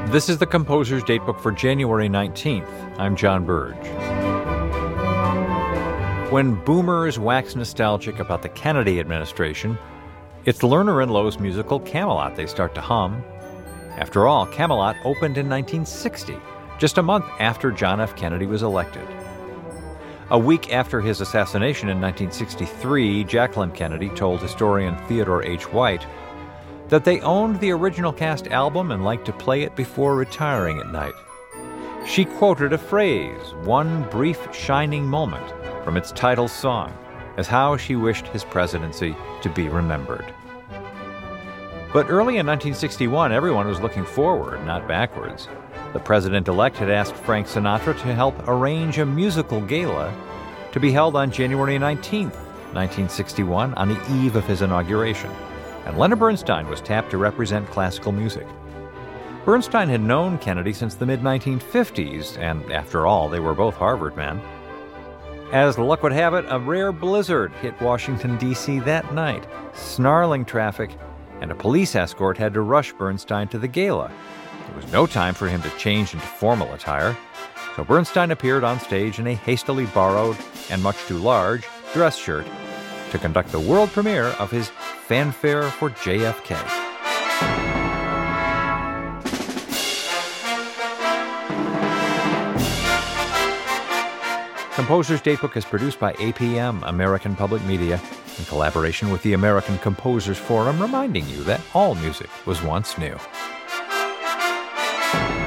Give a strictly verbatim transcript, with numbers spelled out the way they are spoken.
This is the Composer's Datebook for January nineteenth. I'm John Burge. When boomers wax nostalgic about the Kennedy administration, it's Lerner and Loewe's musical Camelot they start to hum. After all, Camelot opened in nineteen sixty, just a month after John F. Kennedy was elected. A week after his assassination in nineteen sixty-three, Jacqueline Kennedy told historian Theodore H. White that they owned the original cast album and liked to play it before retiring at night. She quoted a phrase, one brief shining moment, from its title song, as how she wished his presidency to be remembered. But early in nineteen sixty-one, everyone was looking forward, not backwards. The president-elect had asked Frank Sinatra to help arrange a musical gala to be held on January nineteenth, nineteen sixty-one, on the eve of his inauguration, and Leonard Bernstein was tapped to represent classical music. Bernstein had known Kennedy since the mid nineteen fifties, and after all, they were both Harvard men. As luck would have it, a rare blizzard hit Washington, D C that night. Snarling traffic and a police escort had to rush Bernstein to the gala. There was no time for him to change into formal attire, so Bernstein appeared on stage in a hastily borrowed and much too large dress shirt to conduct the world premiere of his Fanfare for J F K. Composer's Datebook is produced by A P M, American Public Media, in collaboration with the American Composers Forum, reminding you that all music was once new.